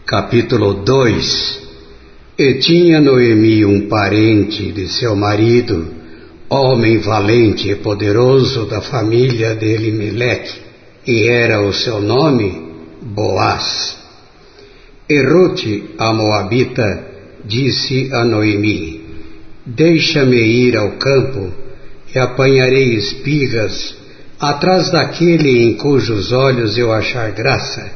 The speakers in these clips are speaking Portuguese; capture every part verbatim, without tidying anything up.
Capítulo dois. E tinha Noemi um parente de seu marido, homem valente e poderoso da família de Elimeleque, e era o seu nome Boaz. E Rute, a moabita, disse a Noemi: Deixa-me ir ao campo, e apanharei espigas atrás daquele em cujos olhos eu achar graça.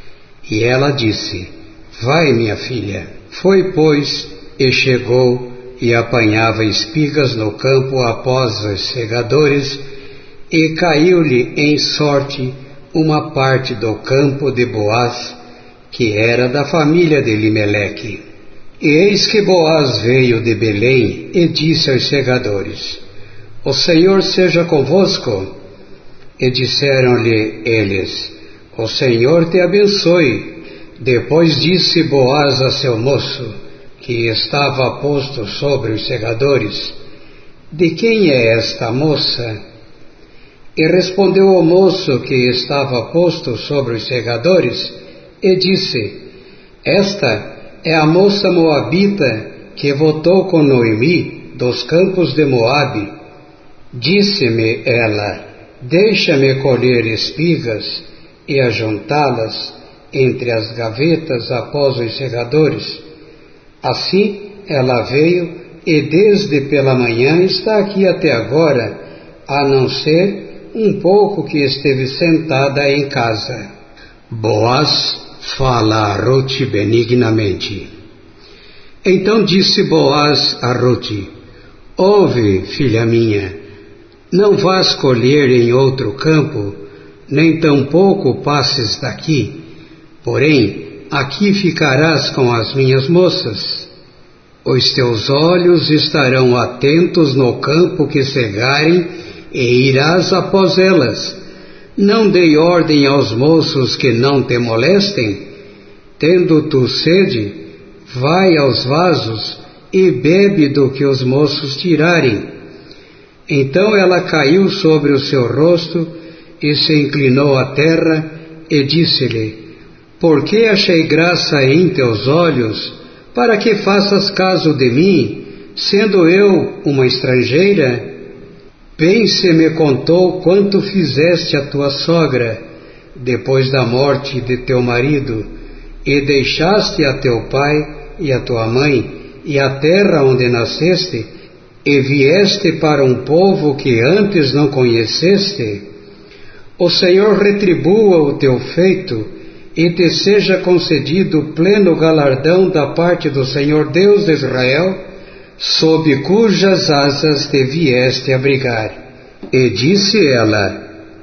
E ela disse: Vai, minha filha. Foi, pois, e chegou, e apanhava espigas no campo após os segadores, e caiu-lhe em sorte uma parte do campo de Boaz, que era da família de Elimeleque. E eis que Boaz veio de Belém e disse aos segadores: O Senhor seja convosco. E disseram-lhe eles: O Senhor te abençoe. Depois disse Boaz a seu moço, que estava posto sobre os segadores: De quem é esta moça? E respondeu o moço que estava posto sobre os segadores, e disse: Esta é a moça moabita que votou com Noemi dos campos de Moabe. Disse-me ela: Deixa-me colher espigas e ajuntá-las entre as gavetas após os segadores. Assim ela veio, e desde pela manhã está aqui até agora, a não ser um pouco que esteve sentada em casa. Boaz fala a Rute benignamente. Então disse Boaz a Rute: Ouve, filha minha, não vás colher em outro campo, nem tampouco passes daqui. Porém, aqui ficarás com as minhas moças. Os teus olhos estarão atentos no campo que cegarem, e irás após elas. Não dei ordem aos moços que não te molestem. Tendo tu sede, vai aos vasos e bebe do que os moços tirarem. Então ela caiu sobre o seu rosto e se inclinou à terra, e disse-lhe: Por que achei graça em teus olhos, para que faças caso de mim, sendo eu uma estrangeira? Bem se me contou quanto fizeste a tua sogra, depois da morte de teu marido, e deixaste a teu pai e a tua mãe, e a terra onde nasceste, e vieste para um povo que antes não conheceste. O Senhor retribua o teu feito, e te seja concedido pleno galardão da parte do Senhor Deus de Israel, sob cujas asas te vieste abrigar. E disse ela: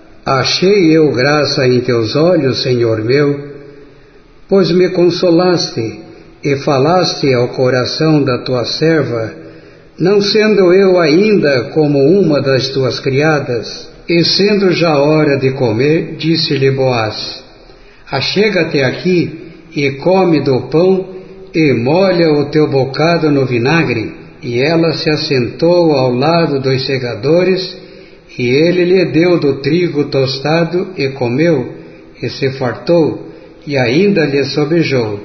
Achei eu graça em teus olhos, Senhor meu, pois me consolaste e falaste ao coração da tua serva, não sendo eu ainda como uma das tuas criadas. E sendo já hora de comer, disse-lhe Boaz: Achega-te aqui e come do pão e molha o teu bocado no vinagre. E ela se assentou ao lado dos segadores, e ele lhe deu do trigo tostado e comeu, e se fartou, e ainda lhe sobejou.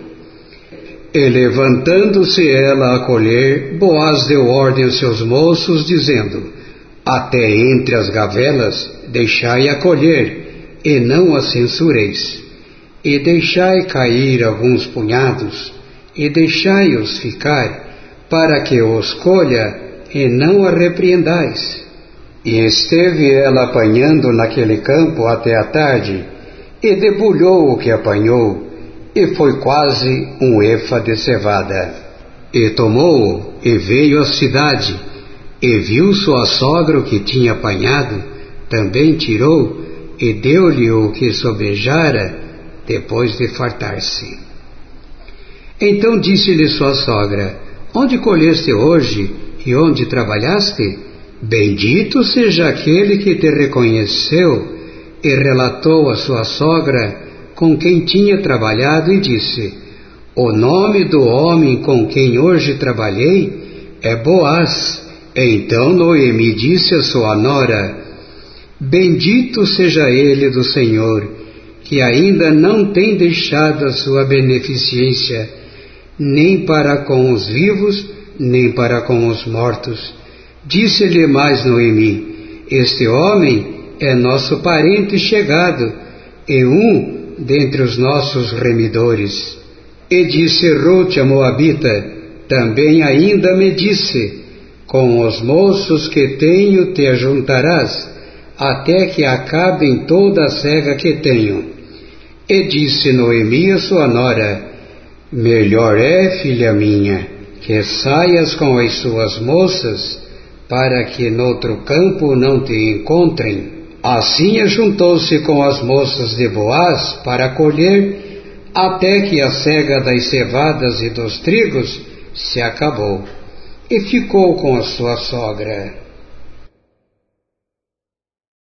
E levantando-se ela a colher, Boaz deu ordem aos seus moços, dizendo: Até entre as gavelas deixai-a colher, e não a censureis. E deixai cair alguns punhados, e deixai-os ficar, para que os colha, e não a repreendais. E esteve ela apanhando naquele campo até a tarde, e debulhou o que apanhou, e foi quase um efa de cevada. E tomou-o, e veio à cidade, e viu sua sogra o que tinha apanhado, também tirou, e deu-lhe o que sobejara, depois de fartar-se. Então disse-lhe sua sogra: Onde colheste hoje, e onde trabalhaste? Bendito seja aquele que te reconheceu. E relatou a sua sogra com quem tinha trabalhado, e disse: O nome do homem com quem hoje trabalhei é Boaz. Então Noemi disse a sua nora: Bendito seja ele do Senhor, que ainda não tem deixado a sua beneficência, nem para com os vivos, nem para com os mortos. Disse-lhe mais Noemi: este homem é nosso parente chegado, e um dentre os nossos remidores. E disse Rute a Moabita: também ainda me disse: com os moços que tenho te ajuntarás, até que acabem toda a cega que tenho. E disse Noemi a sua nora: melhor é, filha minha, que saias com as suas moças, para que noutro campo não te encontrem. Assim ajuntou-se com as moças de Boaz para colher, até que a cega das cevadas e dos trigos se acabou, e ficou com a sua sogra.